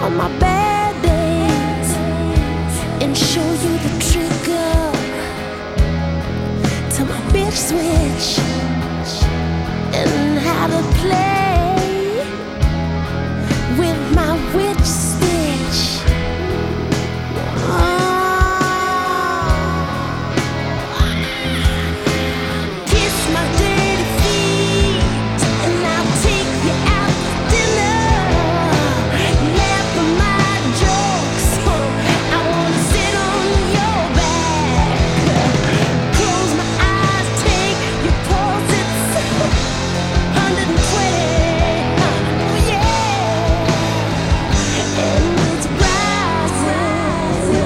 on my bad days and show you the trigger to my bitch switch and how to play with my witch stitch. Kiss my dirty feet and I'll take you out to dinner. Laugh at my jokes, I wanna sit on your back. Close my eyes, take your pulse, it's 120. Oh yeah, and it's rising.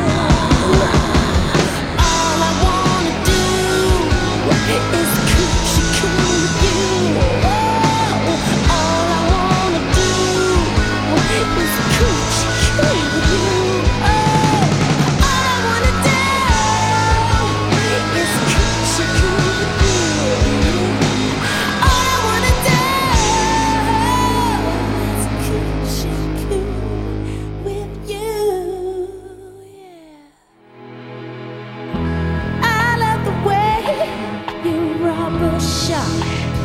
All I wanna do is coochie coo with you. Oh, all I wanna do is coochie coo with you. Oh, all I wanna do is coochie coo with you. All I wanna do is coochie coo with you. Yeah. I love the way you rubber shop,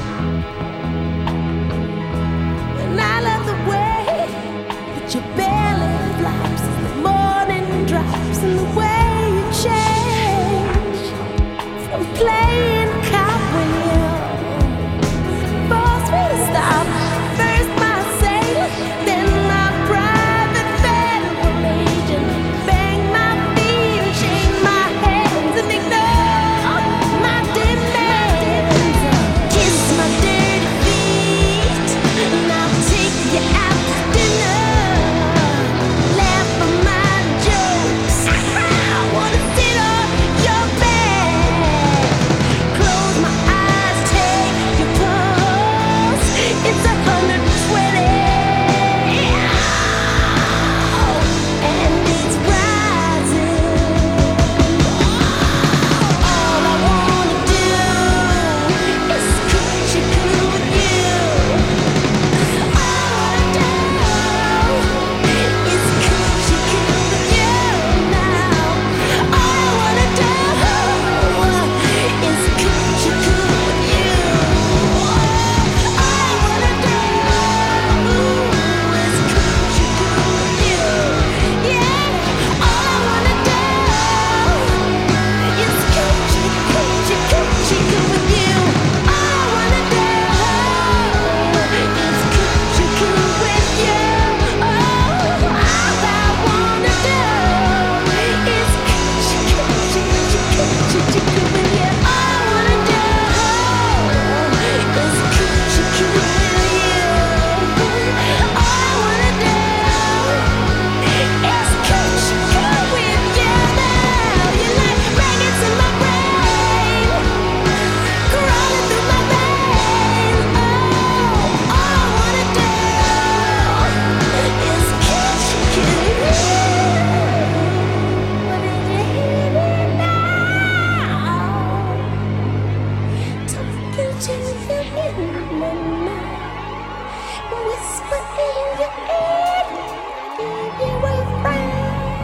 and I love the way that your belly flops as the morning drops, and the way you change from playing cartwheel. Force me to stop, first my sailor, then my private federal agent. Bang my feet and shake my hands and ignore my demands. Kiss my dirty feet and I'll take you out to dinner. Laugh at my jokes, I wanna sit on your back. Close my eyes, take your pulse, it's 120. And it's rising. All I wanna do is coochie coo with you. All I do is coochie coo with you now. All I wanna do is coochie coo with you. All I wanna do is coochie coo with you. Yeah, all I wanna do is coochie coo with you. All I wanna do is coochie coo with you. Oh, all I wanna do is coochie coo with you. All I wanna do is coochie coo with you. All I wanna do is coochie coo with you now. You like maggots in my brain, crawling through my veins. Oh, all I wanna do is coochie coo. Did you hear me now? Talking to you in my mind, whisper in your ear, give you a friend.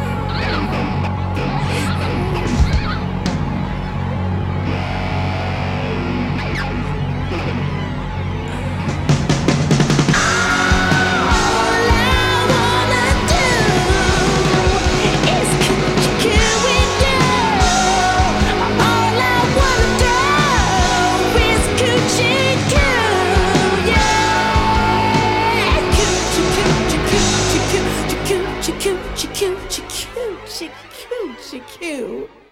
All I wanna do is coochie coo with you. All I wanna do is coochie coo, yeah. Coochie coochie coochie coochie coochie coochie coochie coochie coochie coo.